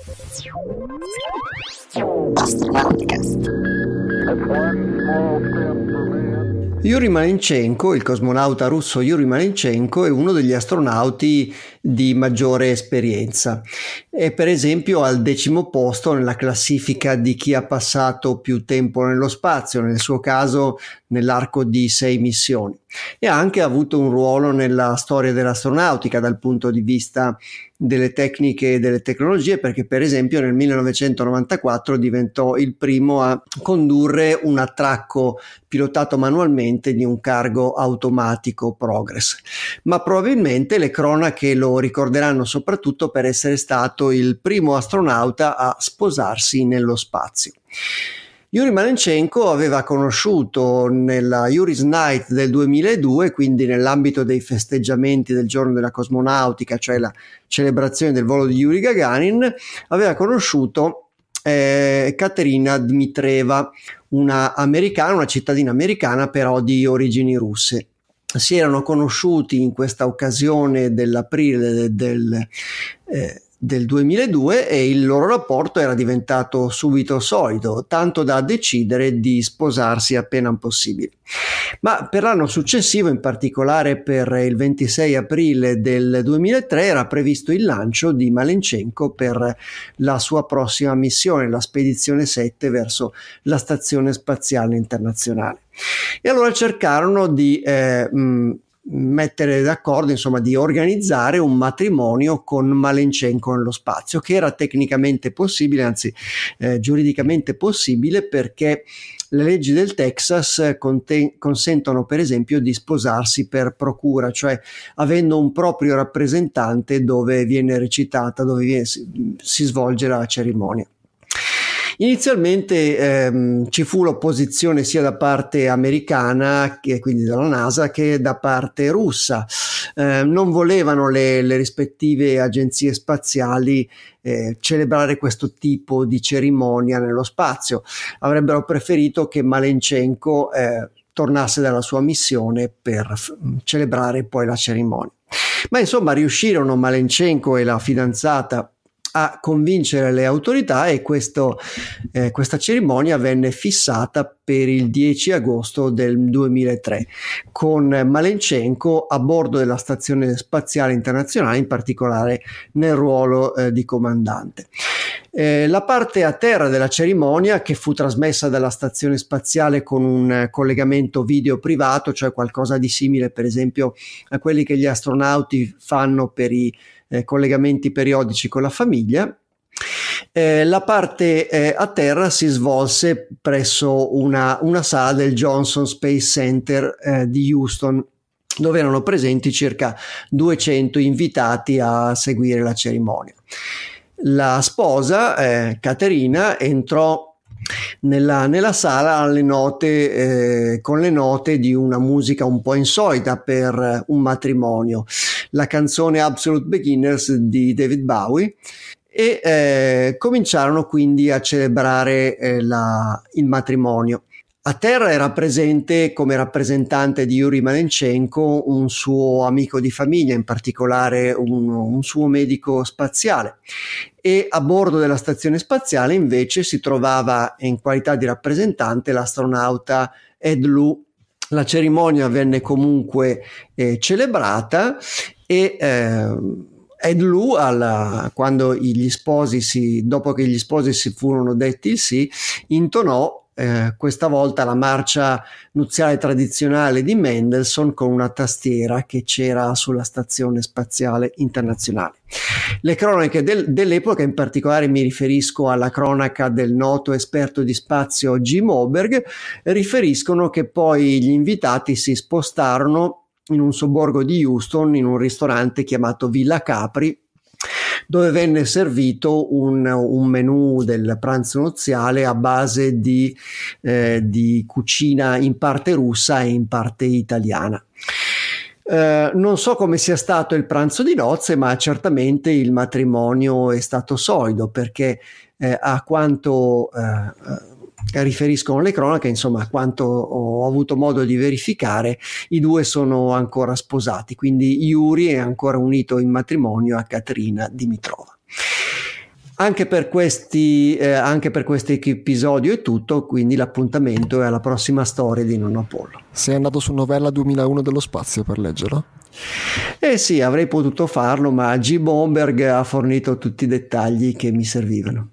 Yuri Malenchenko, il cosmonauta russo Yuri Malenchenko, è uno degli astronauti di maggiore esperienza. È per esempio al 10° posto nella classifica di chi ha passato più tempo nello spazio, nel suo caso nell'arco di 6 missioni. E ha anche avuto un ruolo nella storia dell'astronautica dal punto di vista delle tecniche e delle tecnologie, perché per esempio nel 1994 diventò il primo a condurre un attracco pilotato manualmente di un cargo automatico Progress. Ma probabilmente le cronache lo ricorderanno soprattutto per essere stato il primo astronauta a sposarsi nello spazio. Yuri Malenchenko aveva conosciuto nella Yuri's Night del 2002, quindi nell'ambito dei festeggiamenti del giorno della cosmonautica, cioè la celebrazione del volo di Yuri Gagarin, aveva conosciuto Katerina Dmitrieva, una cittadina americana però di origini russe. Si erano conosciuti in questa occasione dell'aprile del 2002 e il loro rapporto era diventato subito solido, tanto da decidere di sposarsi appena possibile. Ma per l'anno successivo, in particolare per il 26 aprile del 2003, era previsto il lancio di Malenchenko per la sua prossima missione, la Spedizione 7 verso la Stazione Spaziale Internazionale. E allora cercarono di mettere d'accordo, insomma, di organizzare un matrimonio con Malenchenko nello spazio, che era tecnicamente possibile, anzi giuridicamente possibile, perché le leggi del Texas consentono per esempio di sposarsi per procura, cioè avendo un proprio rappresentante dove viene recitata, si svolge la cerimonia. Inizialmente ci fu l'opposizione sia da parte americana, che quindi dalla NASA, che da parte russa. Non volevano le rispettive agenzie spaziali celebrare questo tipo di cerimonia nello spazio. Avrebbero preferito che Malenchenko tornasse dalla sua missione per celebrare poi la cerimonia. Ma insomma riuscirono Malenchenko e la fidanzata a convincere le autorità e questa cerimonia venne fissata per il 10 agosto del 2003 con Malenchenko a bordo della Stazione Spaziale Internazionale, in particolare nel ruolo di comandante. La parte a terra della cerimonia, che fu trasmessa dalla stazione spaziale con un collegamento video privato, cioè qualcosa di simile per esempio a quelli che gli astronauti fanno per i collegamenti periodici con la famiglia. La parte a terra si svolse presso una sala del Johnson Space Center di Houston, dove erano presenti circa 200 invitati a seguire la cerimonia. La sposa, Katerina, entrò nella sala con le note di una musica un po' insolita per un matrimonio, la canzone Absolute Beginners di David Bowie, e cominciarono quindi a celebrare il matrimonio. A terra era presente come rappresentante di Yuri Malenchenko un suo amico di famiglia, in particolare un suo medico spaziale, e a bordo della stazione spaziale invece si trovava in qualità di rappresentante l'astronauta Ed Lu. La cerimonia venne comunque celebrata e Ed Lu, dopo che gli sposi si furono detti il sì, intonò questa volta la marcia nuziale tradizionale di Mendelssohn con una tastiera che c'era sulla Stazione Spaziale Internazionale. Le cronache dell'epoca, in particolare mi riferisco alla cronaca del noto esperto di spazio Jim Oberg, riferiscono che poi gli invitati si spostarono in un sobborgo di Houston in un ristorante chiamato Villa Capri, dove venne servito un menù del pranzo nuziale a base di cucina in parte russa e in parte italiana. Non so come sia stato il pranzo di nozze, ma certamente il matrimonio è stato solido, perché a quanto riferiscono le cronache, insomma, a quanto ho avuto modo di verificare, i due sono ancora sposati, quindi Yuri è ancora unito in matrimonio a Katerina Dimitrova. Anche per questo episodio è tutto, quindi l'appuntamento è alla prossima storia di Nonno Apollo. Sei andato su Novella 2001 dello spazio per leggerlo? Eh sì, avrei potuto farlo, ma G. Bomberg ha fornito tutti i dettagli che mi servivano.